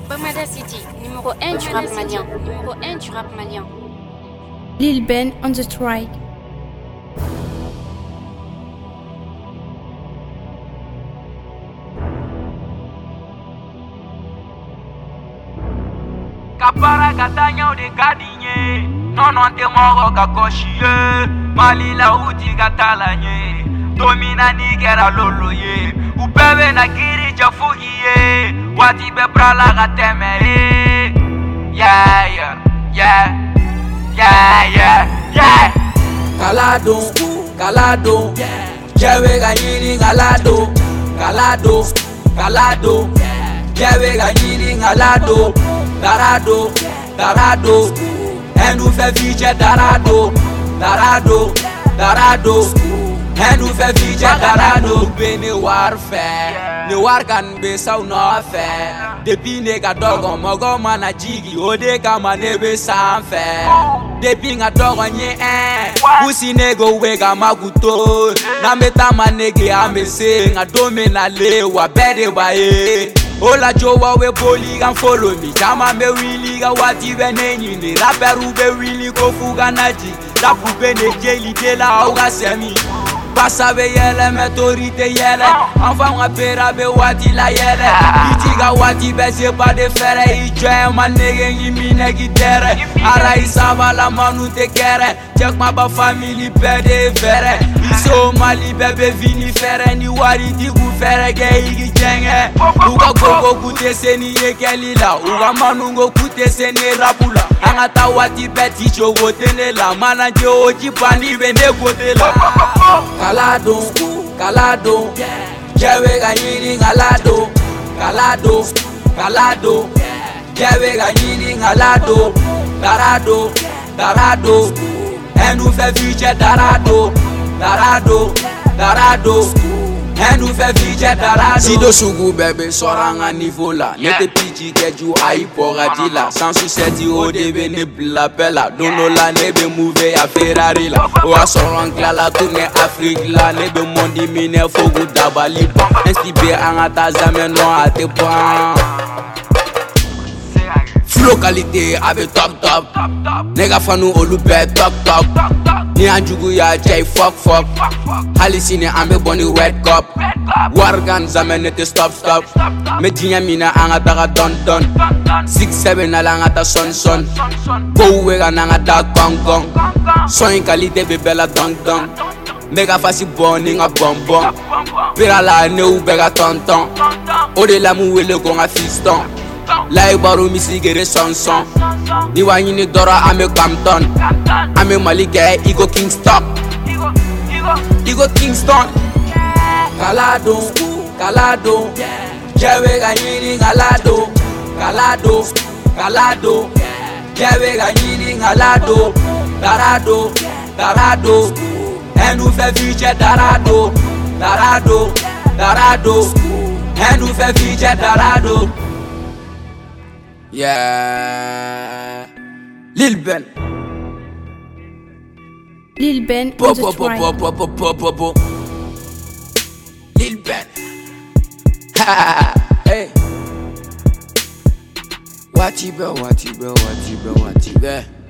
Bamada City, numéro 1 du rap malien. Numéro 1 du rap malien. Lil Ben on the strike. Kapara katanya de gadinye, non te moro kakoshie, malila uti katalanye, domina ni kera loloye, upebe na kiri chafugiye, wati be brala kateme, yeah yeah yeah yeah yeah yeah. Kalado, jewe ganyini kalado, jewe ganyini kalado. Darado, and nous fait vite Darado, and nous fait vite Darado. Bene warfare, ne warkan be sau no affaire. Depuis nega dogo mogo mana jigi, ode kama nebe sanfe. Depuis nga dogo nye pussy nego wega maguto. Na meta manege amese, nga dome na lewa bede bae. Ola jowa we boli gan follow me. Chama me really ga wati beneni ni. Rapperu be really ko fuga naji. Rapu bene jeli de la auga semi. Passa be yele metorite yele. Enfant nga pera be wati la yele. Iti ga wati be se pa de fere. Ichwe man nege yimi negi tere. Ara isaba la manu te kere. Check ma ba family pe de fere. Iso mali bebe vini fere. Ni wari di gu fere ge igi jenge. Uga gogo kute seni ye kelila. Uga manungo kute seni rapula. Angata wati beti chogo tenela. Mananje oji pani bende kotela. Kalado, jewe ganyini kalado, jewe ganyini kalado, Darado, and nous fait vite Darado, and nous fait vite Darado. Si do sugu bebe soranga niveau là, nete pichi keju ai poradila, sans succès o debe ne bla pela, dono la nebe mouve a Ferrari la, o a sorangla la tourne Afrique la, nebe mondi mine fogu dabali ba, inspiré angata jamais non à te point. Flow qualité avec top, nega fanu olube top. Ni anjugu ya jay fuck. Halicine ambe boni red cup. Wargan zaman nete stop. Me jinya mina angata don. 6-7 ala angata son. Go wega nangata gong. Soin qualité bebela dong. Mega fasi boni nga bonbon. Pira la ne u bega tonton. Ode la mu wele ko nga fiston. Lai baru misi gere son. Ni wanyini dora ame Compton. Ame Malike Igo Kingston. Kalado, jewe ganyini kalado, jewe ganyini kalado, Darado, and nous fait vite Darado, and nous fait vite Darado. Yeah, Lil Ben on the strike. Lil Ben. Hey. What you be?